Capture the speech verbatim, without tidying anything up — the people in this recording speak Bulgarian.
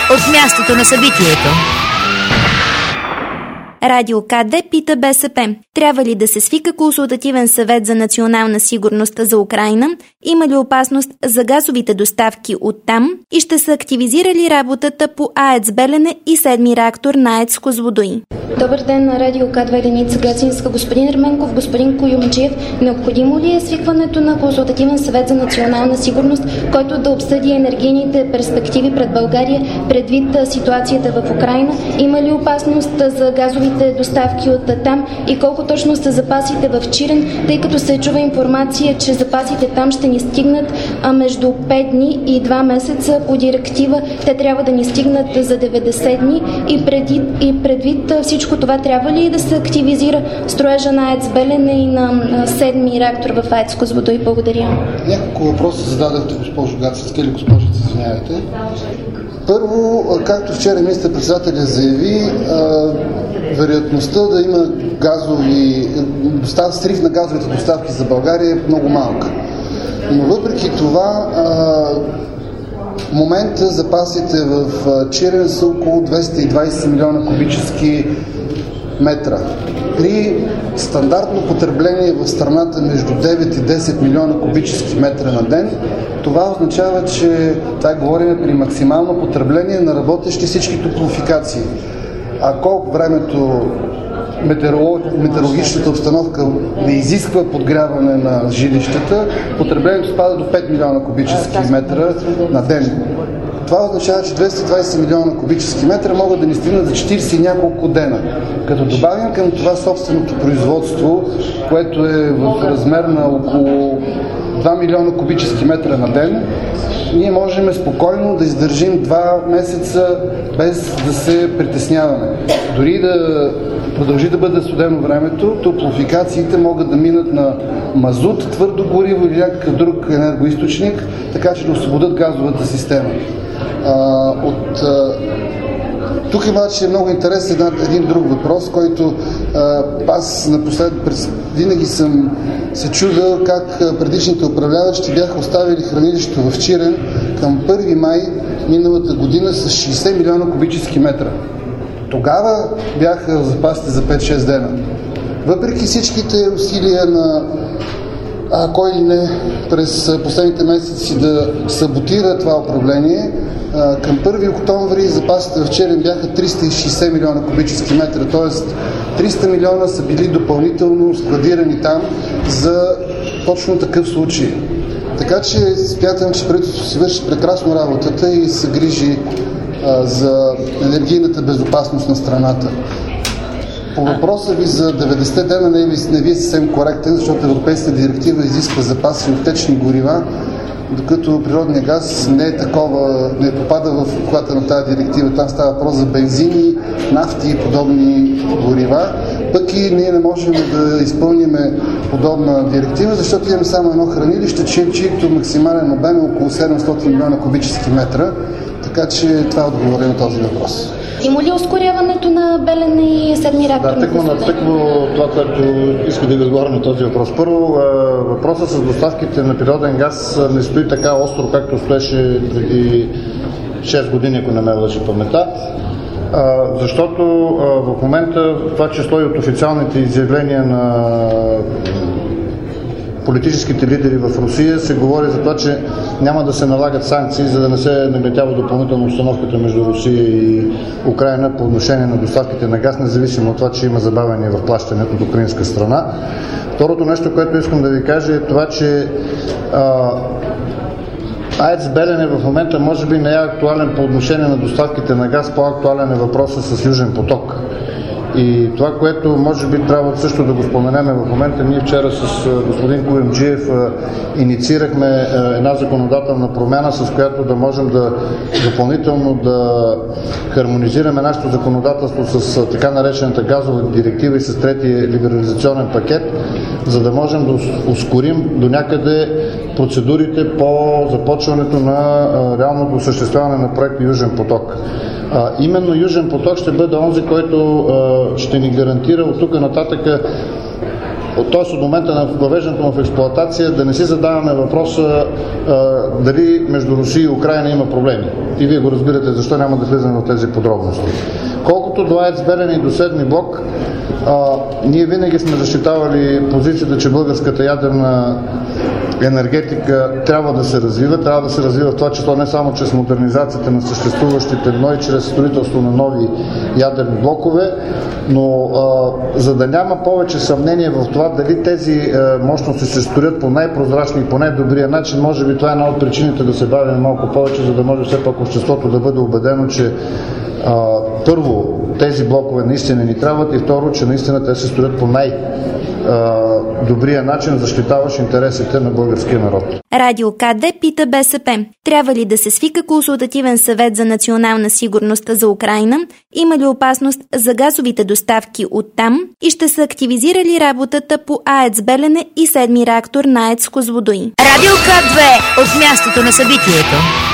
от мястото на събитието. Радио КД пита БСП. Трябва ли да се свика консултативен съвет за национална сигурност за Украйна? Има ли опасност за газовите доставки от там? И ще се активизира ли работата по АЕЦ Белене и седми реактор на АЕЦ Козлодуй? Добър ден на Радио К две единица Гатинска. Господин Ерменков, господин Куюмджиев, необходимо ли е свикването на консултативен съвет за национална сигурност, който да обсъди енергийните перспективи пред България предвид ситуацията в Украйна? Има ли опасност за газовите доставки от там и колко точно са запасите в Чирен, тъй като се чува информация, че запасите там ще ни стигнат а между пет дни и два месеца. По директива те трябва да ни стигнат за деветдесет дни и, преди, и предвид всичко това трябва ли да се активизира строежа на АЕЦ Белене и на седми реактор в АЕЦ Козлодуй? Благодаря. Няколко въпроса зададахте, госпожо Гацинска или госпожица, извинявайте. Първо, както вчера министър-председателя заяви, вероятността да има газови, срив на газовите доставки за България е много малка. Но въпреки това, в момента запасите в Чирен са около двеста и двадесет милиона кубически метра. При стандартно потребление в страната между девет и десет милиона кубически метра на ден, това означава, че това говорим при максимално потребление на работещи всички топлофикации. Ако времето, метеорологичната обстановка не изисква подгряване на жилищата, потреблението спада до пет милиона кубически метра на ден. Това означава, че двеста и двадесет милиона кубически метра могат да ни стигнат за четиридесет и няколко дена. Като добавим към това собственото производство, което е в размер на около два милиона кубически метра на ден, ние можем спокойно да издържим два месеца без да се притесняваме. Дори да продължи да бъде студено времето, топлофикациите могат да минат на мазут, твърдо гориво или някакъв друг енергоизточник, така че да освободят газовата система. А, от, а, тук обаче е много интересен един друг въпрос, който а, аз напослед през, винаги съм се чудил как предишните управляващи бяха оставили хранилището в Чирен към първи май миналата година с шейсет милиона кубически метра. Тогава бяха запасите за пет-шест дена. Въпреки всичките усилия на а, кой ли не през последните месеци да саботира това управление, а, към първи октомври запасите в Чирен бяха триста и шейсет милиона кубически метра, т.е. триста милиона са били допълнително складирани там за точно такъв случай. Така че смятам, че правителството си върши прекрасно работата и се грижи а, за енергийната безопасност на страната. По въпроса ви за деветдесет дена не, не ви е съвсем коректен, защото Европейската директива изисква запаси от течни горива, докато природния газ не е такова, не попада в обхвата на тази директива. Там става въпрос за бензини, нафти и подобни горива. Пък и ние не можем да изпълним подобна директива, защото имаме само едно хранилище, чието максимален обем е около седемстотин милиона кубически метра. Така че това отговори на този въпрос. Има ли ускоряването на Белене и седми реактор? Да, тъкмо на тъкмо това, което иска да ви отговоря на този въпрос. Първо, въпросът с доставките на природен газ не стои така остро, както стоеше преди шест години, ако не ме лъжи паметта. Защото в момента това число и от официалните изявления на политическите лидери в Русия се говори за това, че няма да се налагат санкции, за да не се нагнетява допълнително обстановката между Русия и Украйна по отношение на доставките на газ, независимо от това, че има забавяне в плащането от украинска страна. Второто нещо, което искам да ви кажа е това, че а, АЕЦ Белене в момента може би не е актуален по отношение на доставките на газ, по-актуален е въпросът с Южен поток. И това, което може би трябва също да го споменем в момента, ние вчера с господин Куюмджиев инициирахме една законодателна промяна, с която да можем да допълнително да хармонизираме нашето законодателство с така наречената газова директива и с третия либерализационен пакет, за да можем да ускорим до някъде процедурите по започването на реалното осъществяване на проекта Южен поток. А, именно Южен поток ще бъде онзи, който а, ще ни гарантира от тук нататък т.е. от момента на въвеждането му в експлоатация, да не си задаваме въпроса а, дали между Русия и Украйна има проблеми. И вие го разбирате, защо няма да влизаме в тези подробности. Колкото до АЕЦ Белене и до седми блок, а, ние винаги сме защитавали позицията, че българската ядрена енергетика трябва да се развива, трябва да се развива в това число не само чрез модернизацията на съществуващите, но и чрез строителство на нови ядрени блокове, но а, за да няма повече съмнение в това дали тези а, мощности се строят по най-прозрачни и по най-добрия начин, може би това е една от причините да се бавим малко повече, за да може все пак обществото да бъде убедено, че а, първо тези блокове наистина ни трябват и второ, че наистина те се строят по най- добрия начин, защитаваш интересите на българския народ. Радио КД пита БСП. Трябва ли да се свика консултативен съвет за национална сигурност за Украйна? Има ли опасност за газовите доставки от там? И ще се активизира ли работата по АЕЦ Белене и седми реактор на АЕЦ Козлодуй? Радио КД от мястото на събитието.